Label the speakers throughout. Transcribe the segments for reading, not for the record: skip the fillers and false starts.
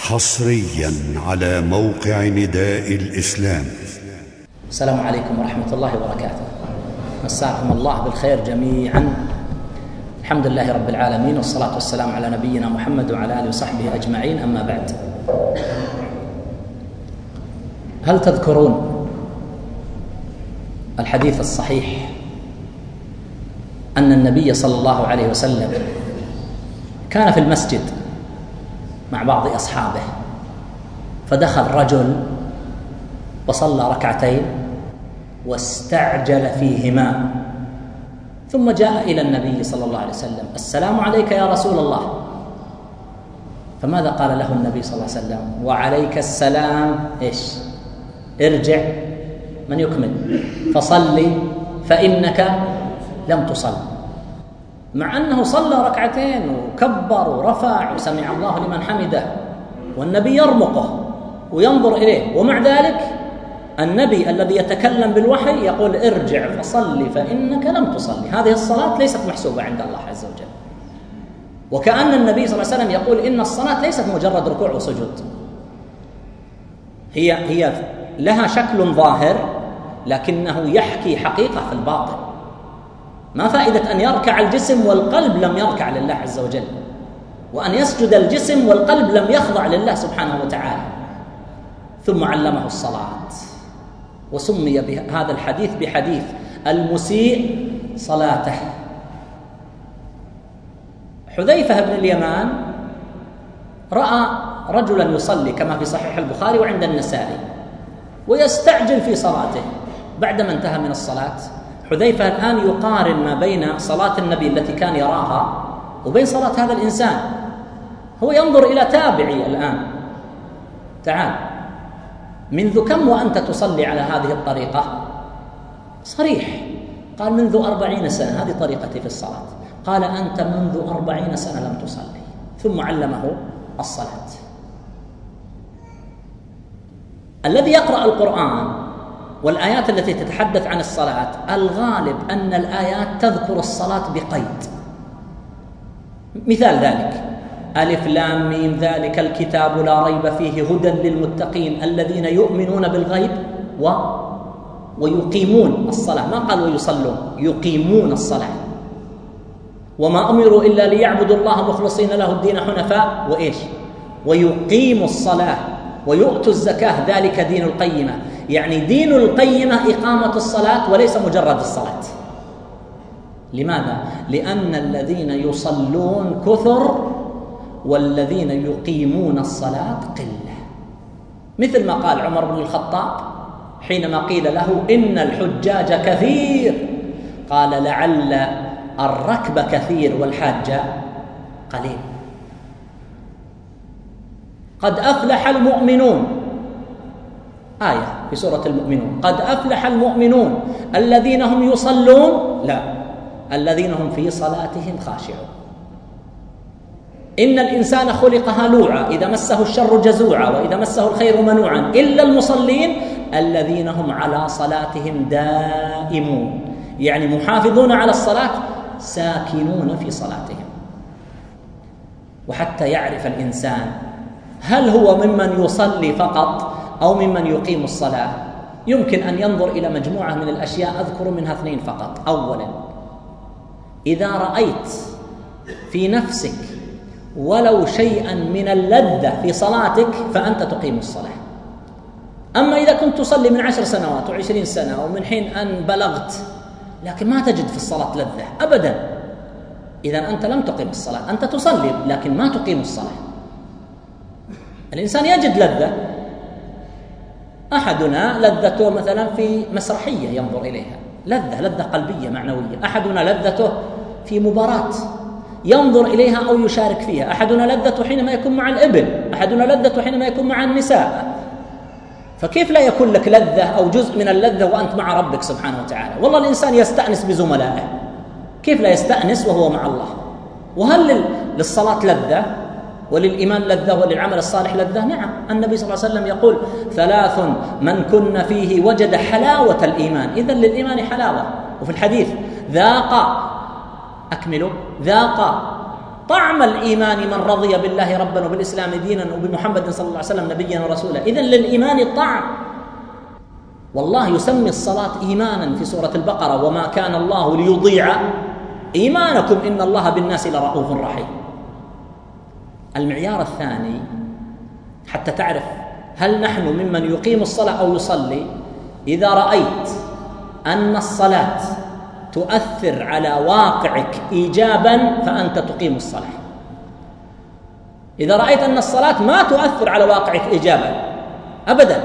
Speaker 1: حصريا على موقع نداء الإسلام.
Speaker 2: السلام عليكم ورحمة الله وبركاته. مساكم الله بالخير جميعا. الحمد لله رب العالمين، والصلاة والسلام على نبينا محمد وعلى آله وصحبه أجمعين. أما بعد، هل تذكرون الحديث الصحيح أن النبي صلى الله عليه وسلم كان في المسجد مع بعض أصحابه، فدخل رجل وصلى ركعتين واستعجل فيهما، ثم جاء إلى النبي صلى الله عليه وسلم: السلام عليك يا رسول الله. فماذا قال له النبي صلى الله عليه وسلم؟ وعليك السلام، إيش؟ ارجع، من يكمل؟ فصلي فإنك لم تصل. مع أنه صلى ركعتين وكبر ورفع وسمع الله لمن حمده، والنبي يرمقه وينظر إليه، ومع ذلك النبي الذي يتكلم بالوحي يقول: ارجع فصلي فإنك لم تصلي. هذه الصلاة ليست محسوبة عند الله عز وجل. وكأن النبي صلى الله عليه وسلم يقول إن الصلاة ليست مجرد ركوع وسجود، هي لها شكل ظاهر لكنه يحكي حقيقة في الباطن. ما فائدة أن يركع الجسم والقلب لم يركع لله عز وجل، وأن يسجد الجسم والقلب لم يخضع لله سبحانه وتعالى. ثم علمه الصلاة، وسمي بهذا الحديث بحديث المسيء صلاته. حذيفة بن اليمان رأى رجلا يصلي كما في صحيح البخاري وعند النسائي، ويستعجل في صلاته. بعدما انتهى من الصلاة، حذيفة الآن يقارن ما بين صلاة النبي التي كان يراها وبين صلاة هذا الإنسان. هو ينظر إلى تابعي الآن: تعال، منذ كم وأنت تصلي على هذه الطريقة؟ صريح، قال: منذ 40 سنة، هذه طريقتي في الصلاة. قال: أنت منذ 40 سنة لم تصلي. ثم علمه الصلاة. الذي يقرأ القرآن والآيات التي تتحدث عن الصلاة، الغالب أن الآيات تذكر الصلاة بقيد. مثال ذلك: ألف لام ميم ذلك الكتاب لا ريب فيه هدى للمتقين الذين يؤمنون بالغيب ويقيمون الصلاة. ما قال ويصلون، يقيمون الصلاة. وما أمروا إلا ليعبدوا الله مخلصين له الدين حنفاء، وإيش؟ ويقيموا الصلاة ويؤتوا الزكاة، ذلك دين القيمة. يعني دين القيمة إقامة الصلاة وليس مجرد الصلاة. لماذا؟ لأن الذين يصلون كثر والذين يقيمون الصلاة قلة. مثل ما قال عمر بن الخطاب حينما قيل له: إن الحجاج كثير، قال: لعل الركب كثير والحاج قليل. قد أفلح المؤمنون، آية في سورة المؤمنون: قد أفلح المؤمنون الذين هم يصلون، لا، الذين هم في صلاتهم خاشعون. إن الإنسان خلق هلوعا إذا مسه الشر جزوعا وإذا مسه الخير منوعا إلا المصلين الذين هم على صلاتهم دائمون. يعني محافظون على الصلاة، ساكنون في صلاتهم. وحتى يعرف الإنسان هل هو ممن يصلي فقط أو ممن يقيم الصلاة، يمكن أن ينظر إلى مجموعة من الأشياء، أذكر منها 2 فقط. أولا، إذا رأيت في نفسك ولو شيئا من اللذة في صلاتك فأنت تقيم الصلاة. أما إذا كنت تصلي من 10 سنوات و20 سنة ومن حين أن بلغت لكن ما تجد في الصلاة لذة أبدا، إذن أنت لم تقيم الصلاة. أنت تصلي لكن ما تقيم الصلاة. الإنسان يجد لذة، أحدنا لذته مثلا في مسرحية ينظر إليها، لذة قلبية معنوية. أحدنا لذته في مباراة ينظر إليها أو يشارك فيها. أحدنا لذته حينما يكون مع الإبل، أحدنا لذته حينما يكون مع النساء. فكيف لا يكون لك لذة أو جزء من اللذة وأنت مع ربك سبحانه وتعالى؟ والله الإنسان يستأنس بزملائه، كيف لا يستأنس وهو مع الله؟ وهل للصلاة لذة وللإيمان لذة وللعمل الصالح لذة؟ نعم. النبي صلى الله عليه وسلم يقول: 3 من كن فيه وجد حلاوة الإيمان. إذن للإيمان حلاوة. وفي الحديث: ذاق طعم الإيمان من رضي بالله ربا وبالإسلام دينا وبمحمد صلى الله عليه وسلم نبيا ورسولا. إذن للإيمان طعم. والله يسمي الصلاة إيمانا في سورة البقرة: وما كان الله ليضيع إيمانكم إن الله بالناس لرؤوف رحيم. المعيار الثاني حتى تعرف هل نحن ممن يقيم الصلاة أو يصلي: إذا رأيت أن الصلاة تؤثر على واقعك إيجابا فأنت تقيم الصلاة. إذا رأيت أن الصلاة ما تؤثر على واقعك إيجابا أبدا،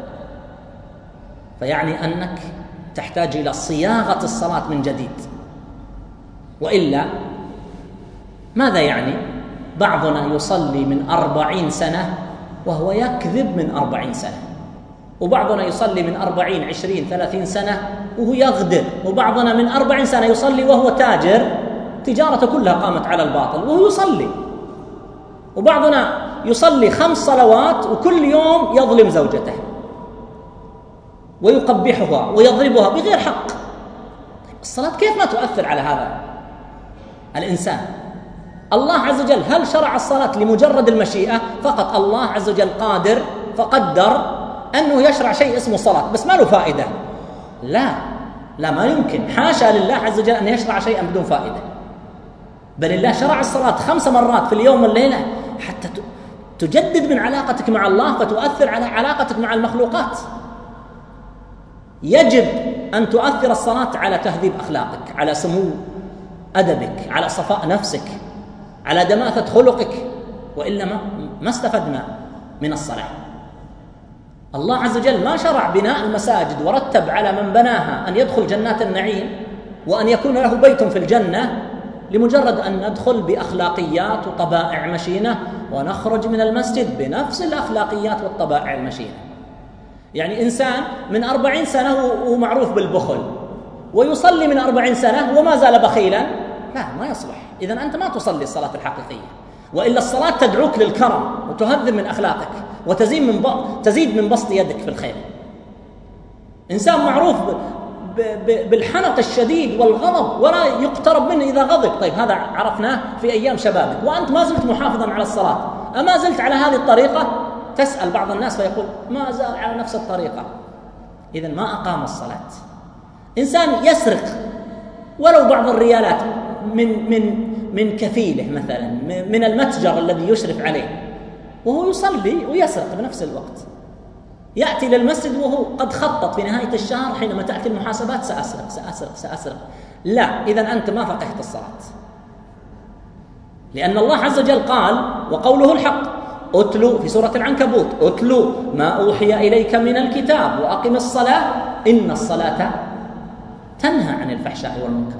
Speaker 2: فيعني أنك تحتاج إلى صياغة الصلاة من جديد. وإلا ماذا يعني؟ بعضنا يصلي من 40 سنة وهو يكذب من 40 سنة، وبعضنا يصلي من 40 20 30 سنة وهو يغدر، وبعضنا من 40 سنة يصلي وهو تاجر تجارته كلها قامت على الباطل وهو يصلي، وبعضنا يصلي 5 صلوات وكل يوم يظلم زوجته ويقبحها ويضربها بغير حق. الصلاة كيف ما تؤثر على هذا الإنسان؟ الله عز وجل هل شرع الصلاة لمجرد المشيئة فقط؟ الله عز وجل قادر فقدر أنه يشرع شيء اسمه صلاة بس ما له فائدة. لا ما يمكن، حاشا لله عز وجل أن يشرع شيئا بدون فائدة، بل الله شرع الصلاة 5 مرات في اليوم والليلة حتى تجدد من علاقتك مع الله فتؤثر على علاقتك مع المخلوقات. يجب أن تؤثر الصلاة على تهذيب أخلاقك، على سمو أدبك، على صفاء نفسك، على دماثة خلقك، وإلا ما استفدنا من الصلاة. الله عز وجل ما شرع بناء المساجد ورتب على من بناها أن يدخل جنات النعيم وأن يكون له بيت في الجنة لمجرد أن ندخل بأخلاقيات وطبائع مشينة ونخرج من المسجد بنفس الأخلاقيات والطبائع المشينة. يعني إنسان من 40 سنة ومعروف بالبخل ويصلي من 40 سنة وما زال بخيلا، لا ما يصلح. إذن أنت ما تصلي الصلاة الحقيقية، وإلا الصلاة تدعوك للكرم وتهذب من أخلاقك وتزيد من بسط يدك في الخير. إنسان معروف بالحنق الشديد والغضب ولا يقترب منه إذا غضب، طيب هذا عرفناه في أيام شبابك وأنت ما زلت محافظا على الصلاة، أما زلت على هذه الطريقة؟ تسأل بعض الناس فيقول ما زال على نفس الطريقة. إذن ما أقام الصلاة. إنسان يسرق ولو بعض الريالات من كفيله مثلا، من المتجر الذي يشرف عليه، وهو يصلي ويسرق بنفس الوقت، يأتي للمسجد وهو قد خطط في نهاية الشهر حينما تأتي المحاسبات سأسرق. لا، إذن أنت ما فقهت الصلاة، لأن الله عز وجل قال وقوله الحق: أتلو في سورة العنكبوت: أتلو ما أوحي إليك من الكتاب وأقم الصلاة إن الصلاة تنهى عن الفحشاء والمنكر.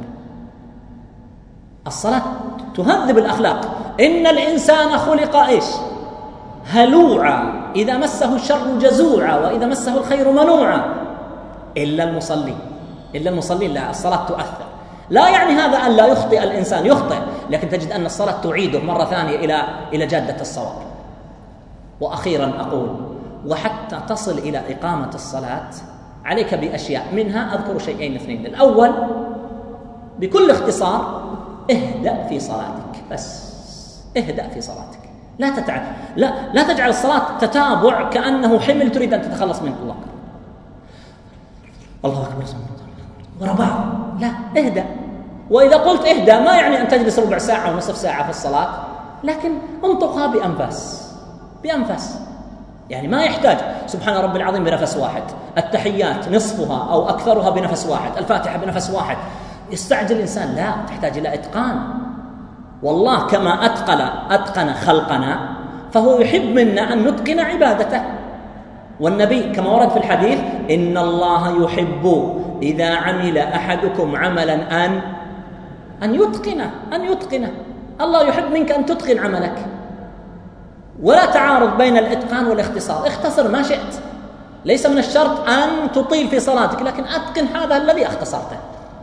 Speaker 2: الصلاة تهذب الأخلاق. إن الإنسان خلق إيش؟ هلوعا إذا مسه الشر جزوعا وإذا مسه الخير منوعا إلا المصلي. لا، الصلاة تؤثر. لا يعني هذا أن لا يخطئ الإنسان، يخطئ، لكن تجد أن الصلاة تعيده مرة ثانية إلى جادة الصواب. وأخيرا أقول: وحتى تصل إلى إقامة الصلاة عليك بأشياء، منها أذكر شيئين 2. الأول بكل اختصار: اهدأ في صلاتك، بس اهدأ في صلاتك، لا تتعب، لا تجعل الصلاة تتابع كأنه حمل تريد أن تتخلص منه. الله أكبر وراء بعض، لا، اهدأ. وإذا قلت اهدأ ما يعني أن تجلس ربع ساعة ونصف ساعة في الصلاة، لكن انطقها بأنفاس، يعني ما يحتاج سبحان رب العظيم بنفس واحد، التحيات نصفها أو أكثرها بنفس واحد، الفاتحة بنفس واحد. يستعجل الإنسان، لا، تحتاج إلى إتقان. والله كما أتقن خلقنا فهو يحب منا أن نتقن عبادته. والنبي كما ورد في الحديث: إن الله يحب إذا عمل أحدكم عملا أن يتقنه. الله يحب منك أن تتقن عملك، ولا تعارض بين الإتقان والاختصار. اختصر ما شئت، ليس من الشرط أن تطيل في صلاتك، لكن أتقن هذا الذي اختصرته.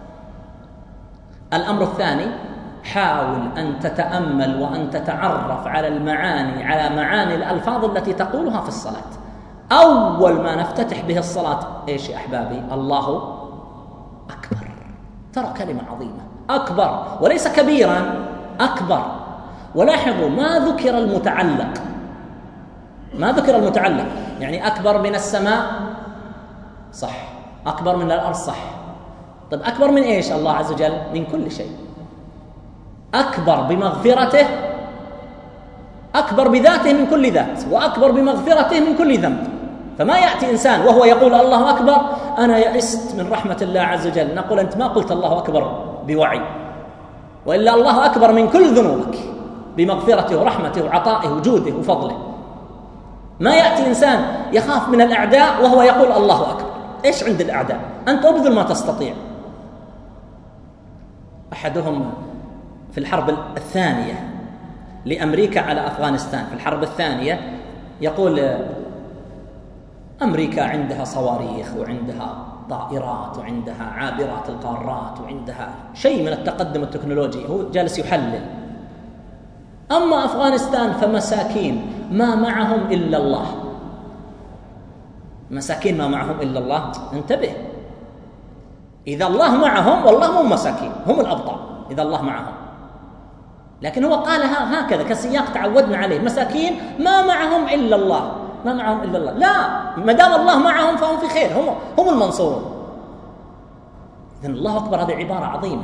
Speaker 2: الأمر الثاني: حاول أن تتأمل وأن تتعرف على معاني الألفاظ التي تقولها في الصلاة. أول ما نفتتح به الصلاة إيش يا أحبابي؟ الله أكبر. ترى كلمة عظيمة، أكبر وليس كبيرا، أكبر. ولاحظوا ما ذكر المتعلق، ما ذكر المتعلق. يعني أكبر من السماء صح، أكبر من الأرض صح. طيب أكبر من إيش الله عز وجل؟ من كل شيء. أكبر بمغفرته، أكبر بذاته من كل ذات، وأكبر بمغفرته من كل ذنب. فما يأتي إنسان وهو يقول الله أكبر أنا يئست من رحمة الله عز وجل، نقول أنت ما قلت الله أكبر بوعي، وإلا الله أكبر من كل ذنوبك بمغفرته ورحمته وعطائه وجوده وفضله. ما يأتي إنسان يخاف من الأعداء وهو يقول الله أكبر. إيش عند الأعداء؟ أنت أبذل ما تستطيع. أحدهم في الحرب الثانية لأمريكا على أفغانستان، في الحرب الثانية يقول أمريكا عندها صواريخ وعندها طائرات وعندها عابرات القارات وعندها شيء من التقدم التكنولوجي، هو جالس يحلل. أما أفغانستان فمساكين ما معهم إلا الله، مساكين ما معهم إلا الله. انتبه، إذا الله معهم والله هم مساكين، هم الأبطال إذا الله معهم. لكن هو قالها هكذا كسياق تعودنا عليه، مساكين ما معهم إلا الله، ما معهم إلا الله. لا، ما دام الله معهم فهم في خير، هم المنصورون. إذن الله أكبر هذه عبارة عظيمة.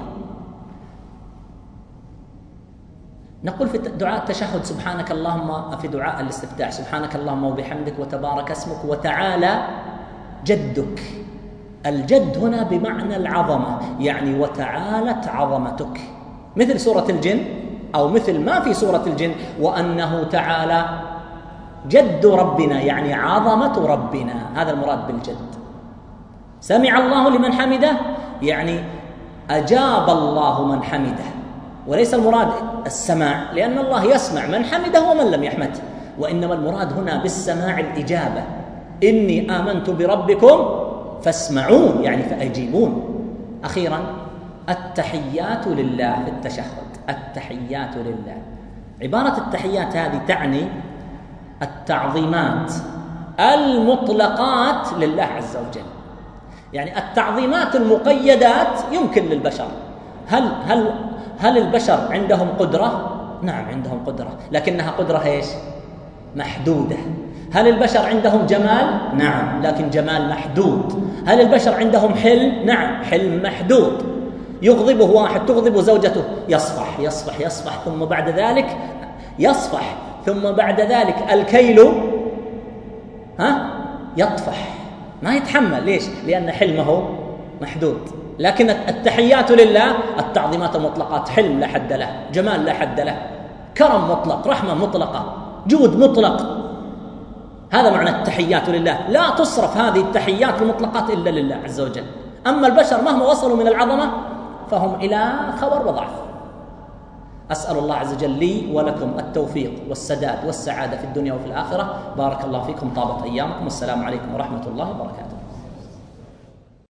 Speaker 2: نقول في دعاء التشهد سبحانك اللهم، في دعاء الاستفتاح سبحانك اللهم وبحمدك وتبارك اسمك وتعالى جدك. الجد هنا بمعنى العظمة، يعني وتعالت عظمتك، مثل سورة الجن، أو مثل ما في سورة الجن وأنه تعالى جد ربنا، يعني عظمة ربنا. هذا المراد بالجد. سمع الله لمن حمده، يعني أجاب الله من حمده، وليس المراد السماع، لأن الله يسمع من حمده ومن لم يحمده، وإنما المراد هنا بالسماع الإجابة. إني آمنت بربكم فاسمعون، يعني فأجيبون. أخيرا التحيات لله في التشهد، التحيات لله. عبارة التحيات هذه تعني التعظيمات المطلقات لله عز وجل، يعني التعظيمات المقيدات يمكن للبشر. هل البشر عندهم قدرة؟ نعم عندهم قدرة، لكنها قدرة ايش؟ محدودة. هل البشر عندهم جمال؟ نعم، لكن جمال محدود. هل البشر عندهم حلم؟ نعم، حلم محدود. يغضبه واحد، تغضب زوجته، يصفح يصفح يصفح، ثم بعد ذلك يصفح، ثم بعد ذلك الكيل يطفح، ما يتحمل. ليش؟ لأن حلمه محدود. لكن التحيات لله التعظيمات المطلقات، حلم لا حد له، جمال لا حد له، كرم مطلق، رحمة مطلقة، جود مطلق. هذا معنى التحيات لله. لا تصرف هذه التحيات المطلقات إلا لله عز وجل. أما البشر مهما وصلوا من العظمة فهم إلى خبر وضعف. أسأل الله عز وجل لي ولكم التوفيق والسداد والسعادة في الدنيا وفي الآخرة. بارك الله فيكم، طابت أيامكم، والسلام عليكم ورحمة الله وبركاته.